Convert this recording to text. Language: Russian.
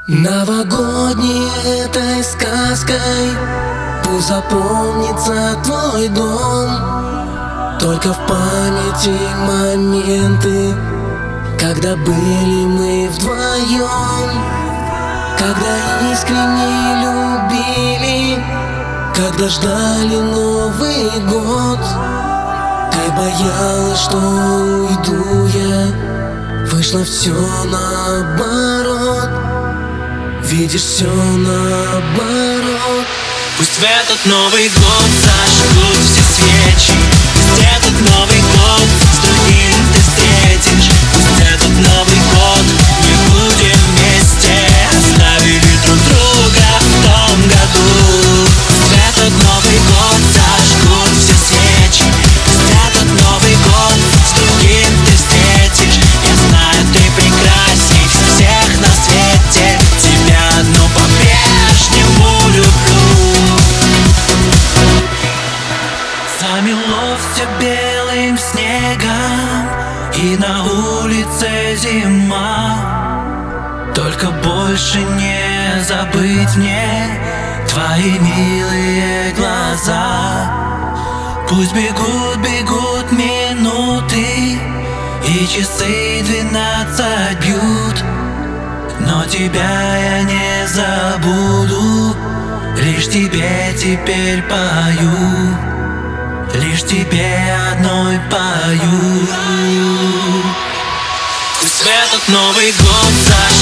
Новогодней этой сказкой пусть запомнится твой дом. Только в памяти моменты, когда были мы вдвоем, когда искренне любили, когда ждали Новый год. Ты боялась, что уйду я, вышло все наоборот. Видишь, все наоборот. Пусть в этот Новый год зажгут все свечи. Пусть этот Новый год с другим ты встретишь. Пусть этот Новый год не будем вместе, оставили друг друга в том году. Пусть в этот Новый год зажгут все свечи. Пусть этот Новый год с другим ты встретишь. Я знаю, ты прекрасней всех на свете. Тебя одну по-прежнему люблю. Замело все белым снегом, и на улице зима. Только больше не забыть мне твои милые глаза. Пусть бегут, бегут минуты, и часы 12 бьют, но тебя я не забуду. Лишь тебе теперь пою, лишь тебе одной пою. Пусть в этот Новый год